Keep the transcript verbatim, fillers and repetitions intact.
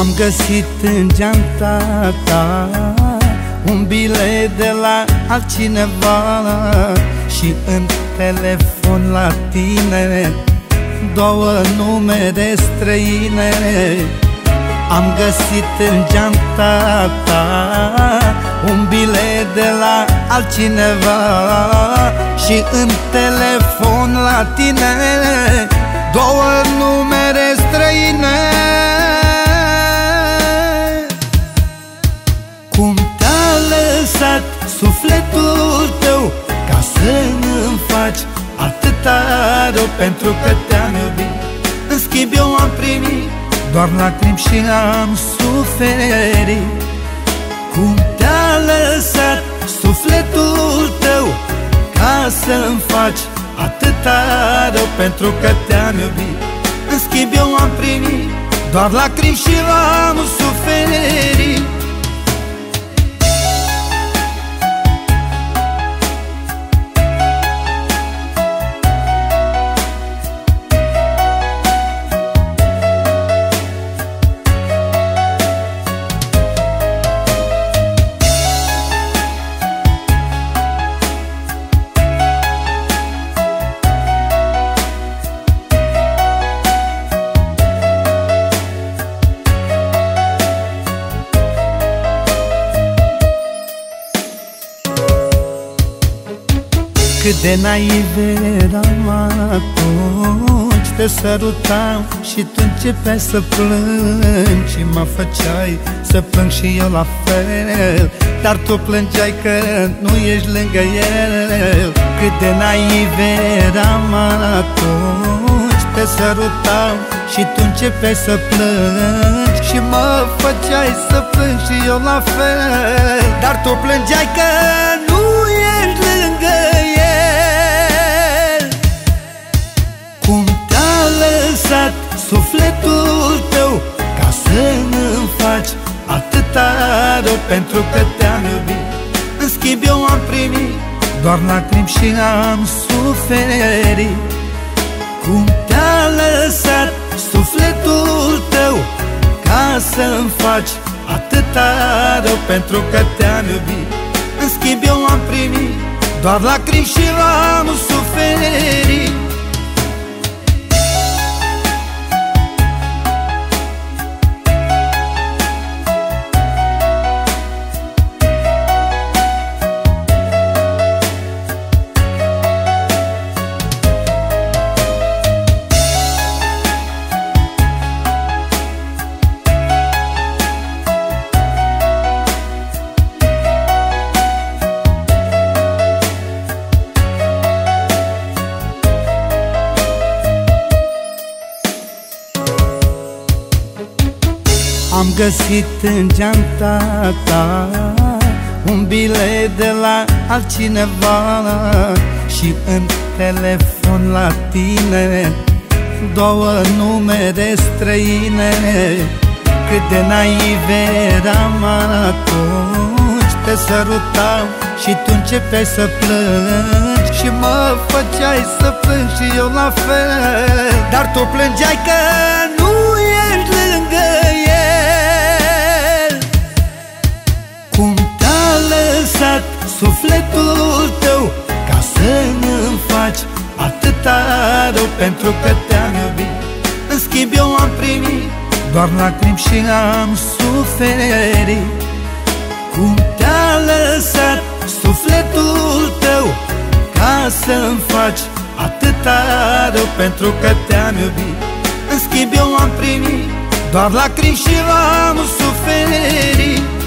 Am găsit în geanta ta un bilet de la altcineva și în telefon la tine două numere străine. Am găsit în geanta ta un bilet de la altcineva și în telefon la tine două numere străine. Cum te-a lăsat sufletul tău ca să-mi faci atâta rău? Pentru că te-am iubit, în schimb eu am primit doar lacrimi și am suferit. Cum te-a lăsat sufletul tău ca să-mi faci atâta rău? Pentru că te-am iubit, în schimb eu am primit doar lacrimi și am suferit. Cât de naiv eram atunci, te sărutam și tu începeai să plângi și mă făceai să plâng și eu la fel, dar tu plângeai că nu ești lângă el. Cât de naiv eram atunci, te sărutam și tu începeai să plângi și mă făceai să plâng și eu la fel, dar tu plângeai că nu ești lângă el. Cum te-a lăsat sufletul tău ca să-mi faci atâta rău? Pentru că te-am iubit, în schimb eu am primit doar lacrimi și am suferit. Cum te-a lăsat sufletul tău ca să-mi faci atâta rău? Pentru că te-am iubit, în schimb eu am primit doar lacrimi și am suferit. Am găsit în geanta ta un bilet de la altcineva și în telefon la tine două numere străine. Cât de naiv eram atunci, te sărutam și tu începeai să plângi și mă făceai să plâng și eu la fel, dar tu plângeai că nu ești lângă el. Cum te-a lăsat sufletul tău ca să-mi faci atâta rău? Pentru că te-am iubit, în schimb eu am primit doar lacrimi și am suferit. Cum te-a lăsat sufletul tău ca să-mi faci atâta rău? Pentru că te-am iubit, în schimb eu am primit doar lacrimi și am suferit.